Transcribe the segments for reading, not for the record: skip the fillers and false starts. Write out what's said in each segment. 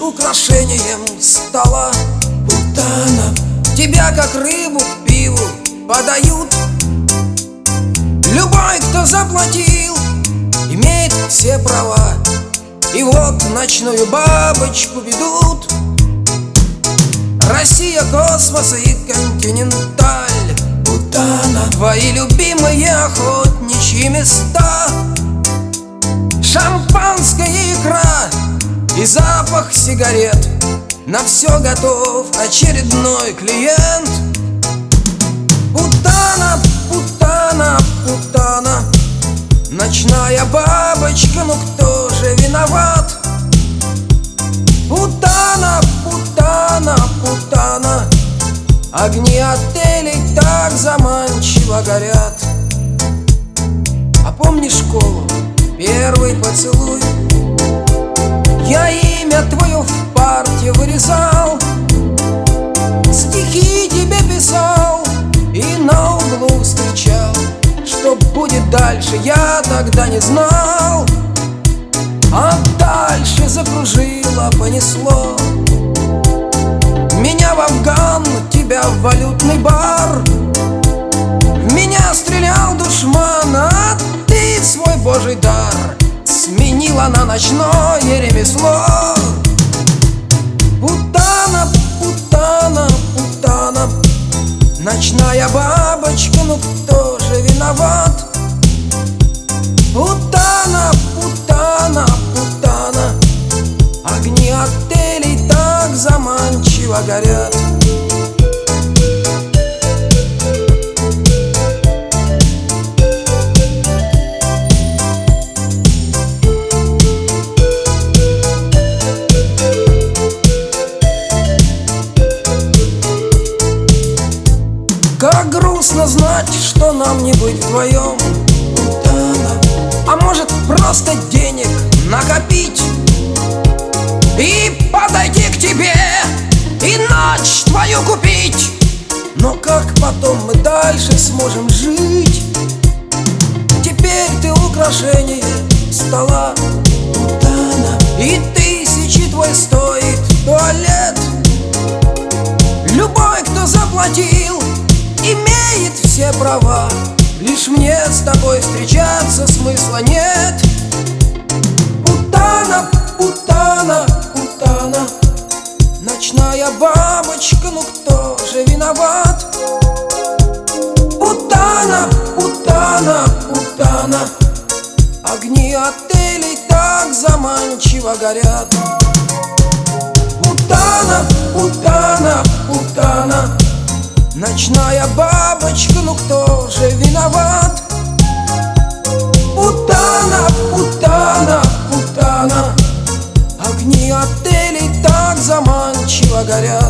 украшением стола. Путана, тебя как рыбу к пиву подают. Любой, кто заплатил, имеет все права. И вот ночную бабочку ведут. Россия, космос и континенталь. Путана, твои любимые охотничьи места. Шампанское, икра и запах сигарет. На все готов очередной клиент. Путана, путана, путана, ночная бабочка, ну кто же виноват? Путана, путана, путана, огни отелей так заманчиво горят. А помнишь школу, первый поцелуй? Я имя твое в парте вырезал, стихи тебе писал и на углу встречал. Что будет дальше, я тогда не знал. А дальше закружило, понесло меня в Афган, тебя в валютный бар. В меня стрелял душман, а ты свой божий дар сменила на ночное ремесло. Путана, путана, путана, ночная бабочка, ну кто же виноват? Путана, путана, путана, огни отелей так заманчиво горят. Как грустно знать, что нам не быть вдвоем. А может просто денег накопить и подойти к тебе, и ночь твою купить. Но как потом мы дальше сможем жить? Теперь ты украшение стола, и тысячи твой стоит туалет. Любой, кто заплатил, имеет все права. Лишь мне с тобой встречаться смысла нет. Путана, путана, путана, ночная бабочка, ну кто же виноват? Путана, путана, путана, огни отелей так заманчиво горят. Путана, путана, путана, ночная бабочка, ну кто же виноват? Путана, путана, путана, огни отелей так заманчиво горят.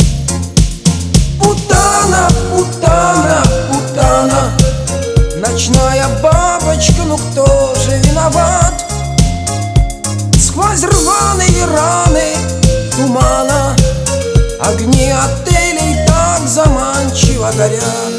Путана, путана, путана, ночная бабочка, ну кто же виноват? Сквозь рваные раны тумана огни отелей так заманчиво горят.